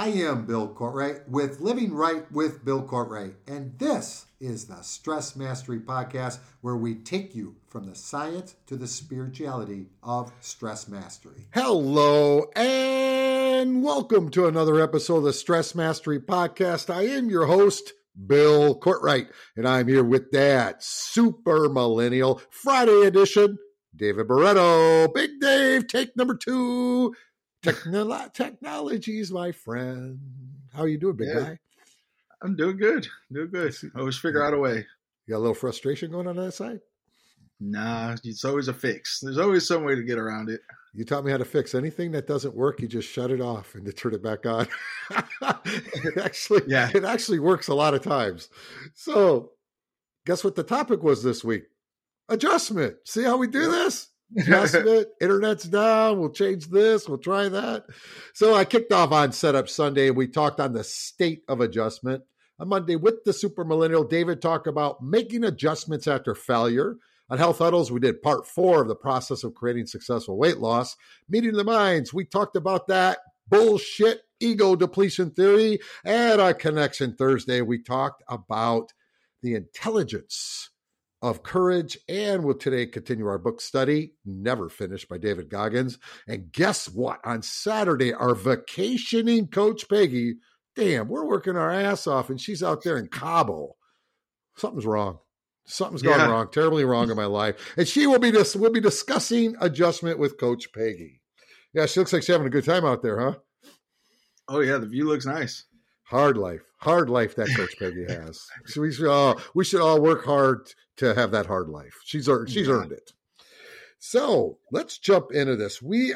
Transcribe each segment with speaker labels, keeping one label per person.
Speaker 1: I am Bill Courtwright with Living Right with Bill Courtwright, and this is the Stress Mastery Podcast where we take you from the science to the spirituality of stress mastery.
Speaker 2: Hello, and welcome to another episode of the Stress Mastery Podcast. I am your host, Bill Courtwright, and I'm here with that super millennial Friday edition, David Barreto. Big Dave, take number 2. Technologies, my friend. How are you doing, big guy?
Speaker 3: I'm doing good. I always figure out a way.
Speaker 2: You got a little frustration going on that side?
Speaker 3: Nah, it's always a fix. There's always some way to get around it.
Speaker 2: You taught me how to fix anything that doesn't work. You just shut it off and to turn it back on. It actually works a lot of times. So guess what the topic was this week? Adjustment. See how we do this? Adjustment. Internet's down. We'll change this. We'll try that. So I kicked off on Setup Sunday. We talked on the state of adjustment. On Monday with the super millennial, David talked about making adjustments after failure. On Health Huddles, we did part 4 of the process of creating successful weight loss. Meeting the Minds, we talked about that bullshit ego depletion theory. And on Connection Thursday, we talked about the intelligence of courage, and we'll today continue our book study, Never Finished by David Goggins. And guess what? On Saturday, our vacationing Coach Peggy, damn, we're working our ass off, and she's out there in Cabo. Something's wrong. Something's gone wrong, terribly wrong in my life. And we'll be discussing adjustment with Coach Peggy. Yeah, she looks like she's having a good time out there, huh?
Speaker 3: Oh, yeah, the view looks nice.
Speaker 2: Hard life that Coach Peggy has. So we should all work hard to have that hard life. She's earned it. So let's jump into this. We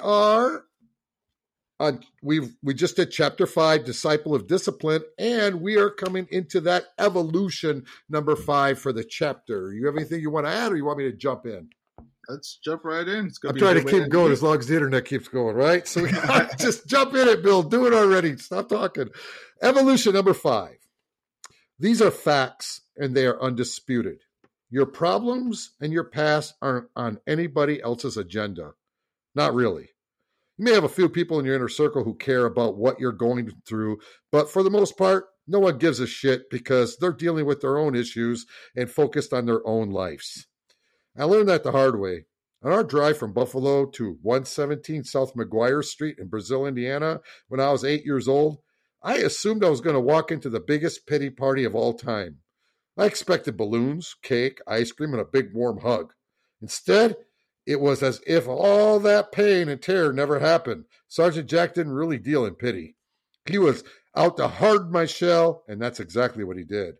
Speaker 2: just did chapter 5, Disciple of Discipline, and we are coming into that evolution number 5 for the chapter. You have anything you want to add, or you want me to jump in?
Speaker 3: Let's jump right in.
Speaker 2: I'm trying to keep going as long as the internet keeps going, right? So we got just jump in it, Bill. Do it already. Stop talking. Evolution number 5. These are facts, and they are undisputed. Your problems and your past aren't on anybody else's agenda. Not really. You may have a few people in your inner circle who care about what you're going through, but for the most part, no one gives a shit because they're dealing with their own issues and focused on their own lives. I learned that the hard way. On our drive from Buffalo to 117 South McGuire Street in Brazil, Indiana, when I was 8 years old, I assumed I was going to walk into the biggest pity party of all time. I expected balloons, cake, ice cream, and a big warm hug. Instead, it was as if all that pain and terror never happened. Sergeant Jack didn't really deal in pity. He was out to harden my shell, and that's exactly what he did.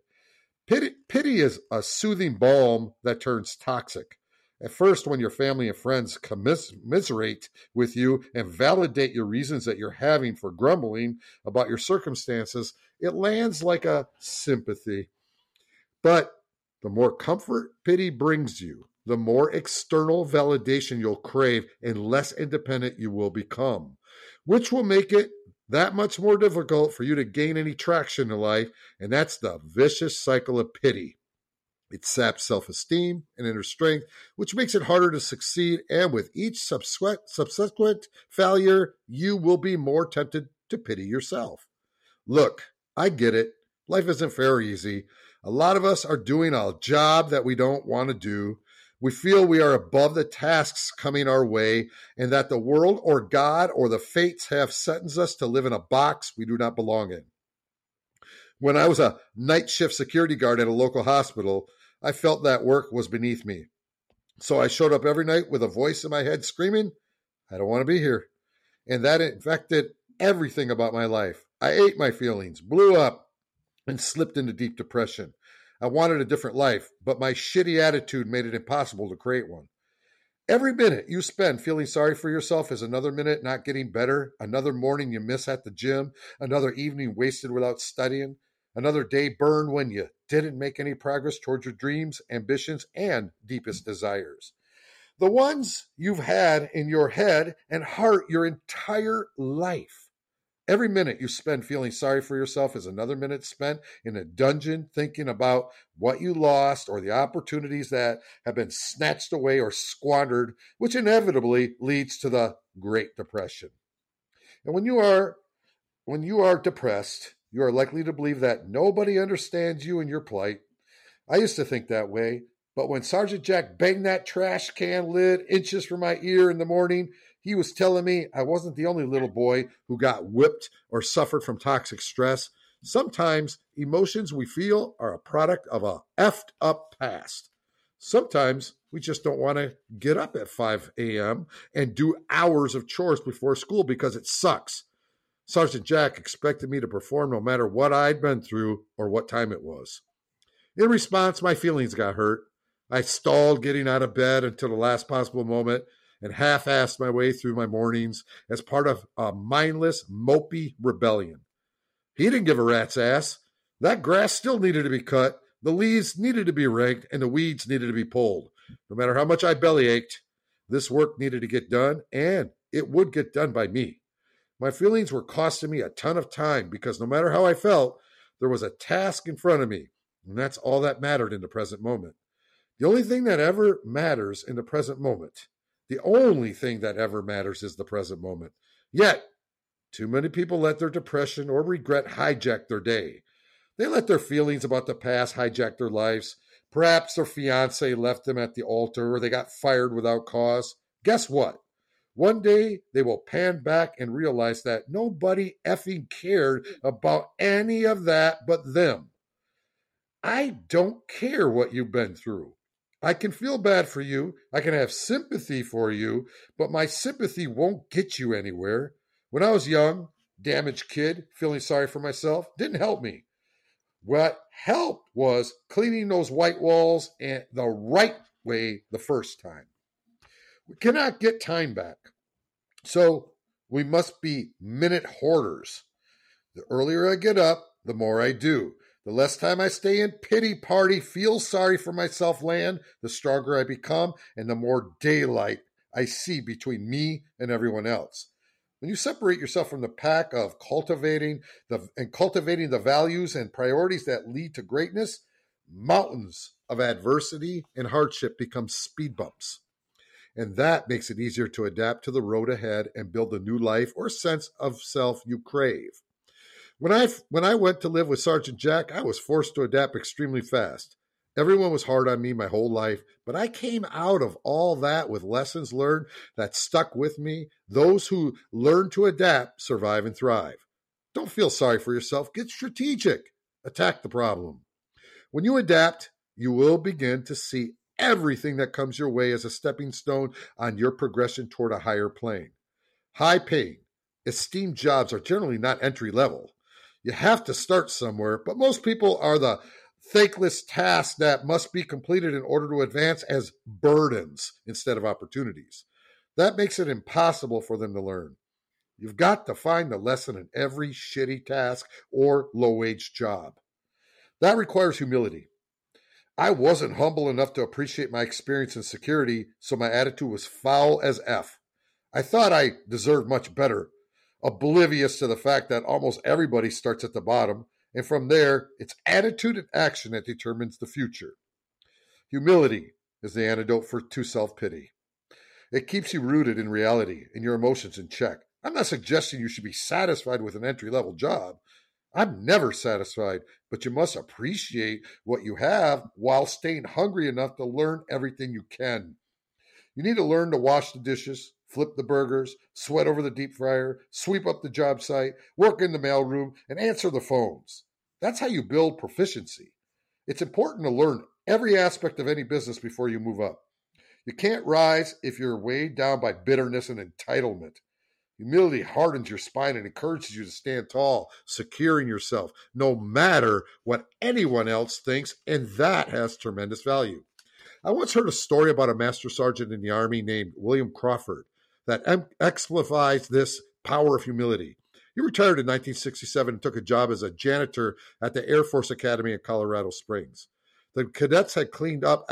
Speaker 2: Pity is a soothing balm that turns toxic. At first, when your family and friends commiserate with you and validate your reasons that you're having for grumbling about your circumstances, it lands like a sympathy. But the more comfort pity brings you, the more external validation you'll crave and less independent you will become, which will make it that much more difficult for you to gain any traction in life, and that's the vicious cycle of pity. It saps self-esteem and inner strength, which makes it harder to succeed, and with each subsequent failure, you will be more tempted to pity yourself. Look, I get it. Life isn't fair or easy. A lot of us are doing a job that we don't want to do. We feel we are above the tasks coming our way and that the world or God or the fates have sentenced us to live in a box we do not belong in. When I was a night shift security guard at a local hospital, I felt that work was beneath me. So I showed up every night with a voice in my head screaming, I don't want to be here. And that infected everything about my life. I ate my feelings, blew up, and slipped into deep depression. I wanted a different life, but my shitty attitude made it impossible to create one. Every minute you spend feeling sorry for yourself is another minute not getting better, another morning you miss at the gym, another evening wasted without studying, another day burned when you didn't make any progress towards your dreams, ambitions, and deepest desires. The ones you've had in your head and heart your entire life. Every minute you spend feeling sorry for yourself is another minute spent in a dungeon thinking about what you lost or the opportunities that have been snatched away or squandered, which inevitably leads to the Great Depression. And when when you are depressed, you are likely to believe that nobody understands you and your plight. I used to think that way, but when Sergeant Jack banged that trash can lid inches from my ear in the morning, he was telling me I wasn't the only little boy who got whipped or suffered from toxic stress. Sometimes emotions we feel are a product of a effed up past. Sometimes we just don't want to get up at 5 a.m. and do hours of chores before school because it sucks. Sergeant Jack expected me to perform no matter what I'd been through or what time it was. In response, my feelings got hurt. I stalled getting out of bed until the last possible moment and half-assed my way through my mornings as part of a mindless, mopey rebellion. He didn't give a rat's ass. That grass still needed to be cut, the leaves needed to be raked, and the weeds needed to be pulled. No matter how much I bellyached, this work needed to get done, and it would get done by me. My feelings were costing me a ton of time because no matter how I felt, there was a task in front of me, and that's all that mattered in the present moment. The only thing that ever matters in the present moment, the only thing that ever matters is the present moment. Yet, too many people let their depression or regret hijack their day. They let their feelings about the past hijack their lives. Perhaps their fiancé left them at the altar or they got fired without cause. Guess what? One day they will pan back and realize that nobody effing cared about any of that but them. I don't care what you've been through. I can feel bad for you. I can have sympathy for you, but my sympathy won't get you anywhere. When I was young, damaged kid, feeling sorry for myself, didn't help me. What helped was cleaning those white walls and the right way the first time. We cannot get time back. So we must be minute hoarders. The earlier I get up, the more I do. The less time I stay in pity party, feel sorry for myself land, the stronger I become, and the more daylight I see between me and everyone else. When you separate yourself from the pack of cultivating the values and priorities that lead to greatness, mountains of adversity and hardship become speed bumps. And that makes it easier to adapt to the road ahead and build the new life or sense of self you crave. When I went to live with Sergeant Jack, I was forced to adapt extremely fast. Everyone was hard on me my whole life, but I came out of all that with lessons learned that stuck with me. Those who learn to adapt survive and thrive. Don't feel sorry for yourself. Get strategic. Attack the problem. When you adapt, you will begin to see everything that comes your way as a stepping stone on your progression toward a higher plane. High-paying, esteemed jobs are generally not entry level. You have to start somewhere, but most people are the thankless tasks that must be completed in order to advance as burdens instead of opportunities. That makes it impossible for them to learn. You've got to find the lesson in every shitty task or low-wage job. That requires humility. I wasn't humble enough to appreciate my experience in security, so my attitude was foul as F. I thought I deserved much better, oblivious to the fact that almost everybody starts at the bottom, and from there, it's attitude and action that determines the future. Humility is the antidote to self-pity. It keeps you rooted in reality and your emotions in check. I'm not suggesting you should be satisfied with an entry-level job. I'm never satisfied, but you must appreciate what you have while staying hungry enough to learn everything you can. You need to learn to wash the dishes, flip the burgers, sweat over the deep fryer, sweep up the job site, work in the mailroom, and answer the phones. That's how you build proficiency. It's important to learn every aspect of any business before you move up. You can't rise if you're weighed down by bitterness and entitlement. Humility hardens your spine and encourages you to stand tall, secure in yourself, no matter what anyone else thinks, and that has tremendous value. I once heard a story about a master sergeant in the Army named William Crawford that exemplifies this power of humility. He retired in 1967 and took a job as a janitor at the Air Force Academy in Colorado Springs. The cadets he cleaned up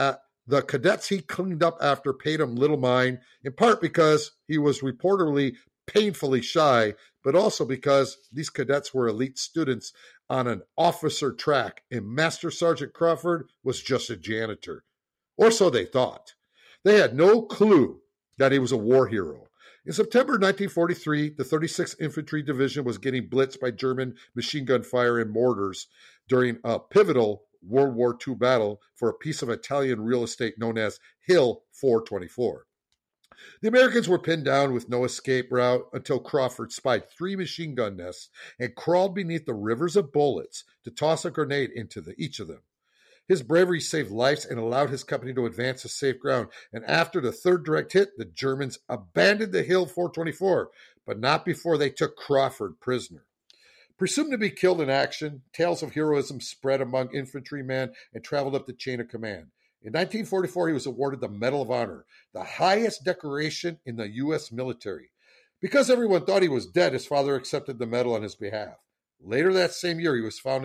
Speaker 2: after paid him little mind, in part because he was reportedly painfully shy, but also because these cadets were elite students on an officer track, and Master Sergeant Crawford was just a janitor. Or so they thought. They had no clue that he was a war hero. In September 1943, the 36th Infantry Division was getting blitzed by German machine gun fire and mortars during a pivotal World War II battle for a piece of Italian real estate known as Hill 424. The Americans were pinned down with no escape route until Crawford spied 3 machine gun nests and crawled beneath the rivers of bullets to toss a grenade into each of them. His bravery saved lives and allowed his company to advance to safe ground. And after the 3rd direct hit, the Germans abandoned the Hill 424, but not before they took Crawford prisoner. Presumed to be killed in action, tales of heroism spread among infantrymen and traveled up the chain of command. In 1944, he was awarded the Medal of Honor, the highest decoration in the U.S. military. Because everyone thought he was dead, his father accepted the medal on his behalf. Later that same year, he was found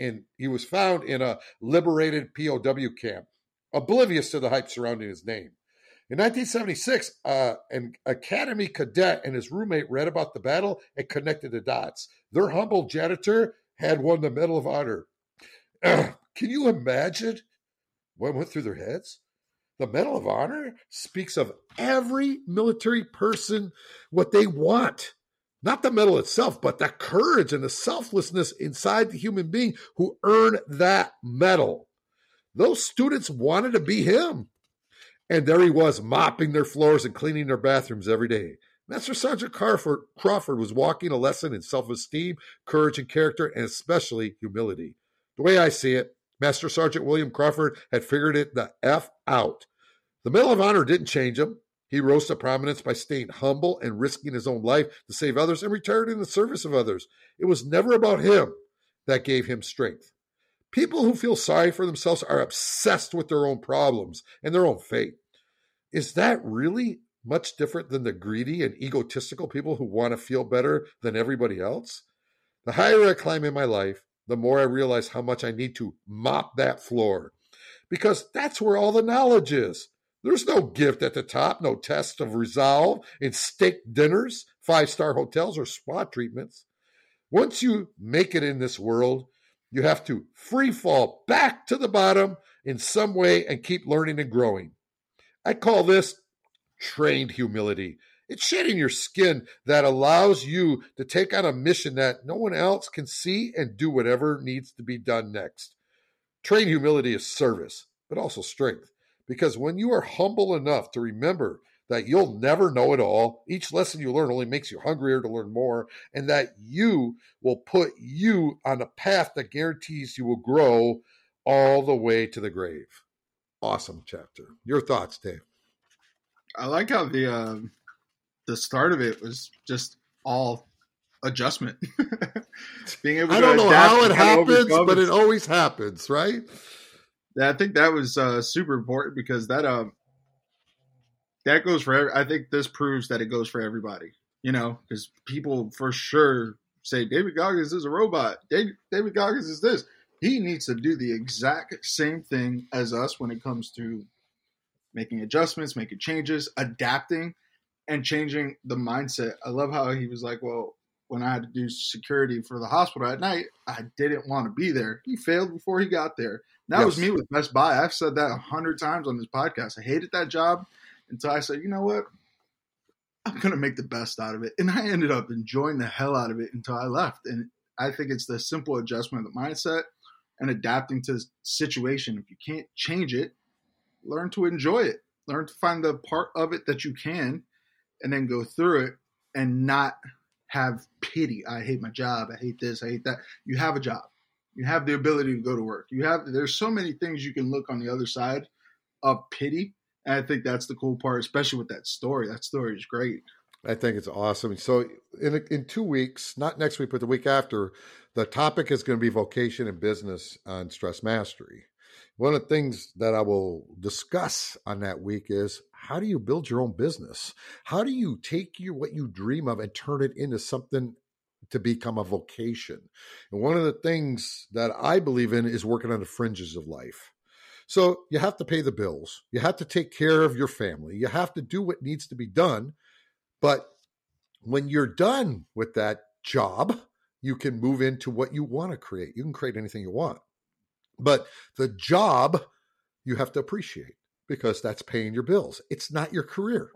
Speaker 2: in a liberated POW camp, oblivious to the hype surrounding his name. In 1976, an academy cadet and his roommate read about the battle and connected the dots. Their humble janitor had won the Medal of Honor. Can you imagine what went through their heads? The Medal of Honor speaks of every military person, what they want. Not the medal itself, but the courage and the selflessness inside the human being who earned that medal. Those students wanted to be him. And there he was, mopping their floors and cleaning their bathrooms every day. Master Sergeant Crawford was walking a lesson in self-esteem, courage, and character, and especially humility. The way I see it, Master Sergeant William Crawford had figured it the F out. The Medal of Honor didn't change him. He rose to prominence by staying humble and risking his own life to save others and retired in the service of others. It was never about him that gave him strength. People who feel sorry for themselves are obsessed with their own problems and their own fate. Is that really much different than the greedy and egotistical people who want to feel better than everybody else? The higher I climb in my life, the more I realize how much I need to mop that floor, because that's where all the knowledge is. There's no gift at the top, no test of resolve in steak dinners, 5-star hotels, or spa treatments. Once you make it in this world, you have to free fall back to the bottom in some way and keep learning and growing. I call this trained humility. It's shedding your skin that allows you to take on a mission that no one else can see and do whatever needs to be done next. Trained humility is service, but also strength. Because when you are humble enough to remember that you'll never know it all, each lesson you learn only makes you hungrier to learn more, and that you will put you on a path that guarantees you will grow all the way to the grave. Awesome chapter. Your thoughts, Dave?
Speaker 3: I like how the start of it was just all adjustment. Being able to
Speaker 2: I don't know
Speaker 3: adapt
Speaker 2: how it
Speaker 3: and kind of
Speaker 2: happens,
Speaker 3: overcome
Speaker 2: but
Speaker 3: it.
Speaker 2: it always happens, right?
Speaker 3: Yeah, I think that was super important because that goes for. I think this proves that it goes for everybody. You know, because people for sure say David Goggins is a robot. David Goggins is this. He needs to do the exact same thing as us when it comes to making adjustments, making changes, adapting, and changing the mindset. I love how he was like, well, when I had to do security for the hospital at night, I didn't want to be there. He failed before he got there. That was me with Best Buy. I've said that 100 times on this podcast. I hated that job until I said, you know what? I'm going to make the best out of it. And I ended up enjoying the hell out of it until I left. And I think it's the simple adjustment of the mindset and adapting to the situation. If you can't change it, learn to enjoy it. Learn to find the part of it that you can and then go through it and not have pity. I hate my job. I hate this. I hate that. You have a job. You have the ability to go to work. There's so many things you can look on the other side of pity. And I think that's the cool part, especially with that story. That story is great.
Speaker 2: I think it's awesome. So in 2 weeks, not next week, but the week after, the topic is going to be vocation and business on Stress Mastery. One of the things that I will discuss on that week is how do you build your own business? How do you take what you dream of and turn it into something to become a vocation? And one of the things that I believe in is working on the fringes of life. So you have to pay the bills. You have to take care of your family. You have to do what needs to be done. But when you're done with that job, you can move into what you want to create. You can create anything you want. But the job you have to appreciate because that's paying your bills. It's not your career.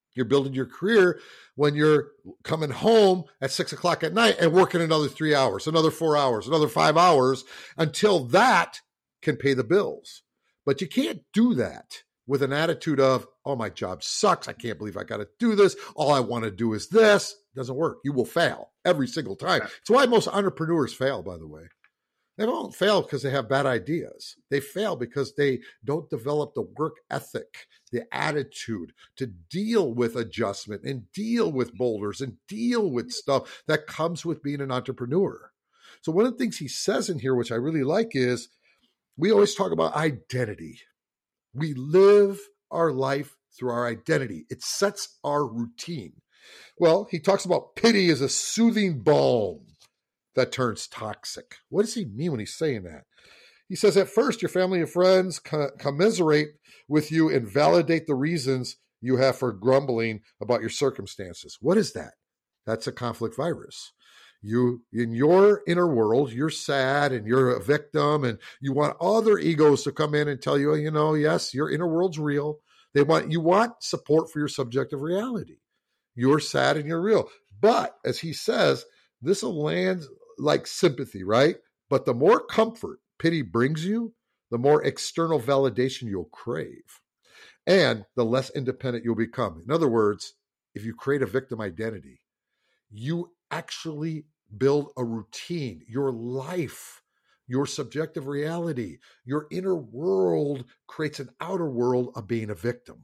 Speaker 2: You're building your career when you're coming home at 6 o'clock at night and working another 3 hours, another 4 hours, another 5 hours until that can pay the bills. But you can't do that with an attitude of, oh, my job sucks. I can't believe I got to do this. All I want to do is this. It doesn't work. You will fail every single time. It's why most entrepreneurs fail, by the way. They don't fail because they have bad ideas. They fail because they don't develop the work ethic, the attitude to deal with adjustment and deal with boulders and deal with stuff that comes with being an entrepreneur. So one of the things he says in here, which I really like, is we always talk about identity. We live our life through our identity. It sets our routine. Well, he talks about pity as a soothing balm that turns toxic. What does he mean when he's saying that? He says, at first, your family and friends commiserate with you and validate the reasons you have for grumbling about your circumstances. What is that? That's a conflict virus. You, in your inner world, you're sad and you're a victim, and you want other egos to come in and tell you, yes, your inner world's real. You want support for your subjective reality. You're sad and you're real. But as he says, this will land like sympathy, right? But the more comfort pity brings you, the more external validation you'll crave, and the less independent you'll become. In other words, if you create a victim identity, you actually build a routine. Your life, your subjective reality, your inner world creates an outer world of being a victim.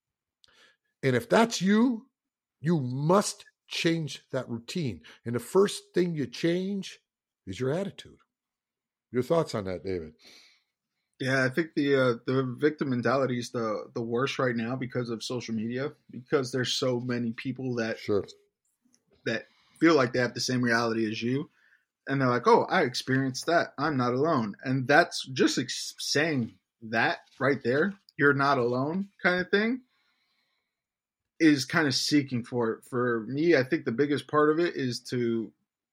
Speaker 2: And if that's you, you must change that routine. And the first thing you change is your attitude. Your thoughts on that, David?
Speaker 3: Yeah, I think the victim mentality is the worst right now because of social media, because there's so many people that feel like they have the same reality as you, and they're like, oh, I experienced that, I'm not alone. And that's just saying that right there, you're not alone kind of thing, is kind of seeking for it. For me, I think the biggest part of it is to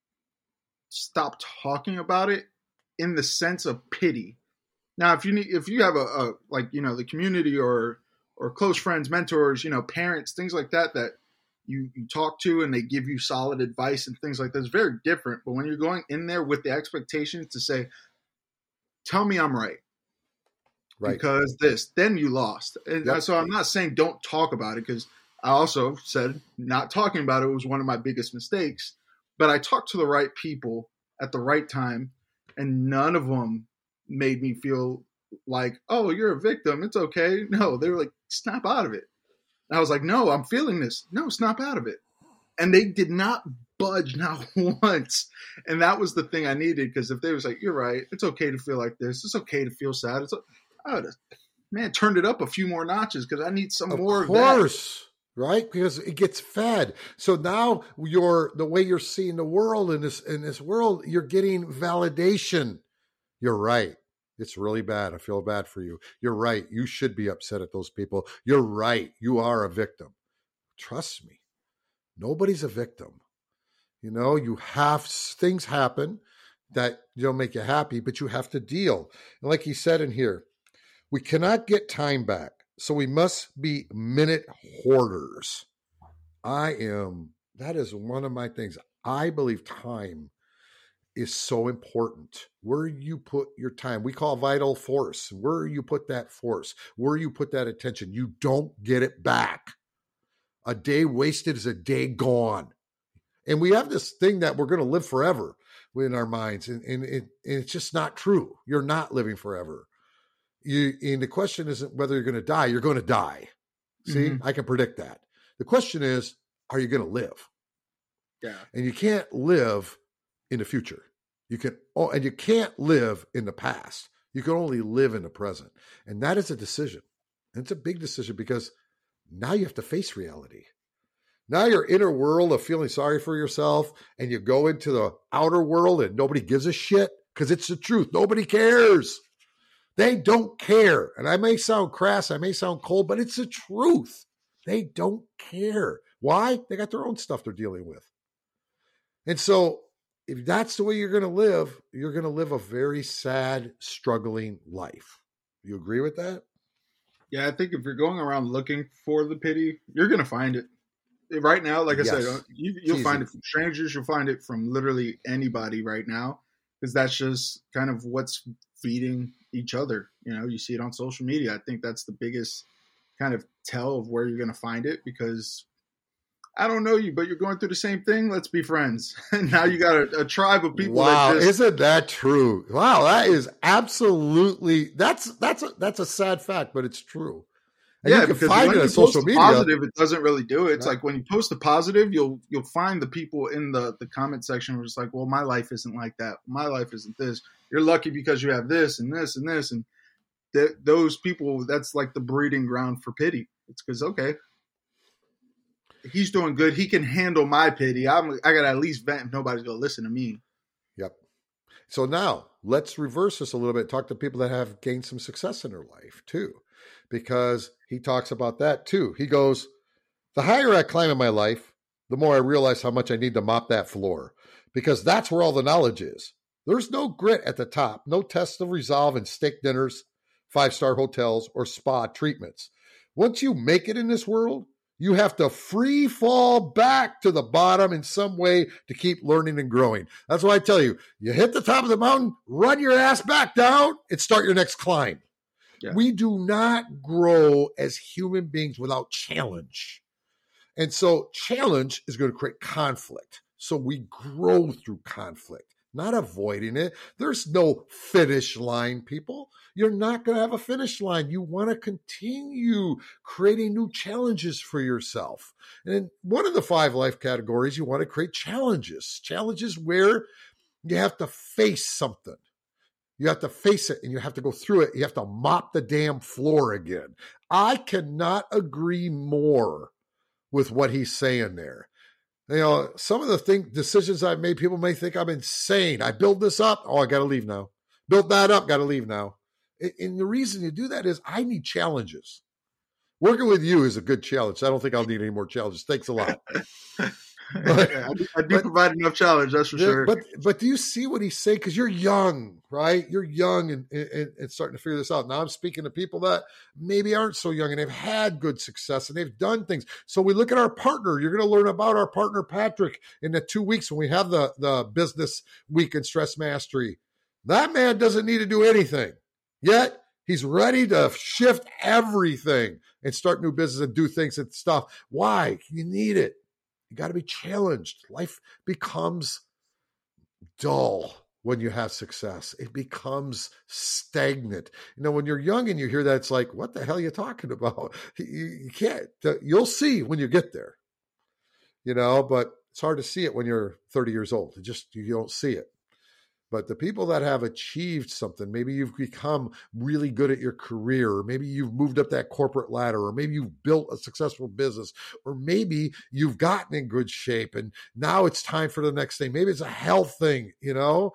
Speaker 3: stop talking about it in the sense of pity. Now, if you have a the community or close friends, mentors, parents, things like that you talk to and they give you solid advice and things like that, it's very different. But when you're going in there with the expectations to say, tell me I'm right. Because then you lost. And so I'm not saying don't talk about it, because I also said not talking about it was one of my biggest mistakes. But I talked to the right people at the right time, and none of them made me feel like, oh, you're a victim, it's okay. No, they were like, snap out of it. And I was like, no, I'm feeling this. No, snap out of it. And they did not budge, not once. And that was the thing I needed, because if they was like, you're right, it's okay to feel like this, it's okay to feel sad, I would have, turned it up a few more notches, because I need some more of that. Of course.
Speaker 2: Right? Because it gets fed. So now the way you're seeing the world in this world, you're getting validation. You're right. It's really bad. I feel bad for you. You're right. You should be upset at those people. You're right. You are a victim. Trust me. Nobody's a victim. You have things happen that don't make you happy, but you have to deal. And like he said in here, we cannot get time back. So we must be minute hoarders. That is one of my things. I believe time is so important. Where you put your time, we call vital force. Where you put that force, where you put that attention, you don't get it back. A day wasted is a day gone. And we have this thing that we're going to live forever in our minds. And it's just not true. You're not living forever. And the question isn't whether you're going to die. You're going to die. See, I can predict that. The question is, are you going to live?
Speaker 3: Yeah.
Speaker 2: And you can't live in the future. You can't live in the past. You can only live in the present. And that is a decision. And it's a big decision, because now you have to face reality. Now your inner world of feeling sorry for yourself, and you go into the outer world and nobody gives a shit, because it's the truth. Nobody cares. They don't care. And I may sound crass, I may sound cold, but it's the truth. They don't care. Why? They got their own stuff they're dealing with. And so if that's the way you're going to live a very sad, struggling life. You agree with that?
Speaker 3: Yeah, I think if you're going around looking for the pity, you're going to find it. Right now, like I said, you'll find it from strangers. You'll find it from literally anybody right now, because that's just kind of what's feeding each other. You know, you see it on social media. I think that's the biggest kind of tell of where you're going to find it, because I don't know you, but you're going through the same thing. Let's be friends. And now you got a tribe of people.
Speaker 2: Wow, isn't that true? Wow, that is absolutely that's a sad fact, but it's true. And
Speaker 3: yeah,
Speaker 2: you can
Speaker 3: because
Speaker 2: find
Speaker 3: when
Speaker 2: it
Speaker 3: you
Speaker 2: on social
Speaker 3: post
Speaker 2: media.
Speaker 3: positive, it doesn't really do it. It's
Speaker 2: Yeah.
Speaker 3: like when you post a positive, you'll find the people in the comment section who are just like, well, my life isn't like that. My life isn't this. You're lucky because you have this and this and this. And those people, that's like the breeding ground for pity. It's because, okay, he's doing good. He can handle my pity. I got to at least vent if nobody's going to listen to me.
Speaker 2: Yep. So now let's reverse this a little bit. Talk to people that have gained some success in their life too, because he talks about that too. He goes, the higher I climb in my life, the more I realize how much I need to mop that floor, because that's where all the knowledge is. There's no grit at the top, no tests of resolve and steak dinners, 5-star hotels, or spa treatments. Once you make it in this world, you have to free fall back to the bottom in some way to keep learning and growing. That's why I tell you, you hit the top of the mountain, run your ass back down, and start your next climb. Yeah. We do not grow as human beings without challenge. And so challenge is going to create conflict. So we grow through conflict, not avoiding it. There's no finish line, people. You're not going to have a finish line. You want to continue creating new challenges for yourself. And one of the 5 life categories, you want to create challenges. Challenges where you have to face something. You have to face it and you have to go through it. You have to mop the damn floor again. I cannot agree more with what he's saying there. You know, some of the decisions I've made, people may think I'm insane. I build this up. Oh, I got to leave now. Built that up. Got to leave now. And the reason you do that is I need challenges. Working with you is a good challenge. I don't think I'll need any more challenges. Thanks a lot.
Speaker 3: I do provide enough challenge, that's for sure.
Speaker 2: But do you see what he's saying? Because you're young, right? You're young and starting to figure this out. Now I'm speaking to people that maybe aren't so young and they've had good success and they've done things. So we look at our partner. You're going to learn about our partner, Patrick, in the 2 weeks when we have the business week in Stress Mastery. That man doesn't need to do anything. Yet he's ready to shift everything and start new business and do things and stuff. Why? You need it. You got to be challenged. Life becomes dull when you have success. It becomes stagnant. You know, when you're young and you hear that, it's like, what the hell are you talking about? You can't. You'll see when you get there. You know, but it's hard to see it when you're 30 years old. You don't see it. But the people that have achieved something, maybe you've become really good at your career, or maybe you've moved up that corporate ladder, or maybe you've built a successful business, or maybe you've gotten in good shape and now it's time for the next thing. Maybe it's a health thing, you know.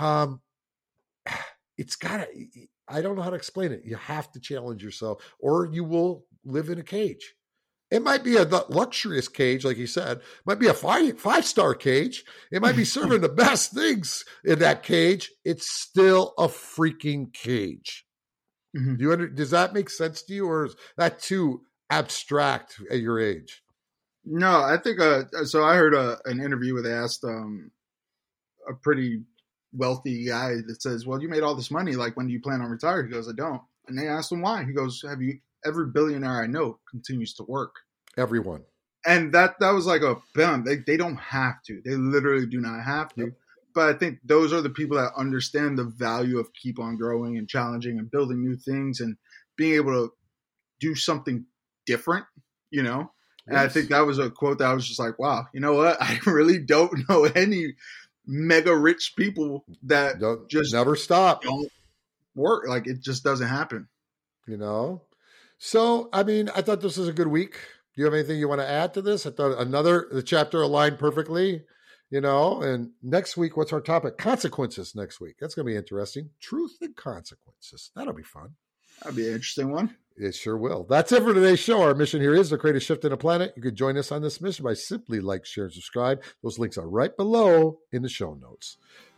Speaker 2: It's got to, I don't know how to explain it. You have to challenge yourself or you will live in a cage. It might be a luxurious cage, like you said. It might be a 5-star cage. It might be serving the best things in that cage. It's still a freaking cage. Mm-hmm. Does that make sense to you, or is that too abstract at your age?
Speaker 3: No, I think so. I heard an interview where they asked a pretty wealthy guy that says, "Well, you made all this money. Like, when do you plan on retiring?" He goes, "I don't." And they asked him why. He goes, Every billionaire I know continues to work.
Speaker 2: Everyone.
Speaker 3: And that was like a bam. They don't have to. They literally do not have to. Yep. But I think those are the people that understand the value of keep on growing and challenging and building new things and being able to do something different, you know? Yes. And I think that was a quote that I was just like, wow, you know what? I really don't know any mega rich people that just
Speaker 2: never stop.
Speaker 3: Don't work. Like, it just doesn't happen.
Speaker 2: You know? So, I mean, I thought this was a good week. Do you have anything you want to add to this? I thought the chapter aligned perfectly, you know, and next week, what's our topic? Consequences next week. That's going to be interesting. Truth and consequences. That'll be fun.
Speaker 3: That'll be an interesting one.
Speaker 2: It sure will. That's it for today's show. Our mission here is to create a shift in the planet. You could join us on this mission by simply like, share, and subscribe. Those links are right below in the show notes.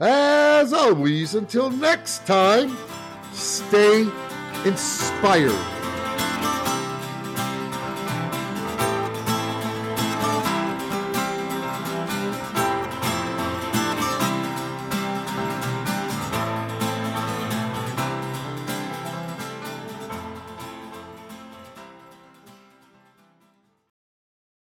Speaker 2: As always, until next time, stay inspired.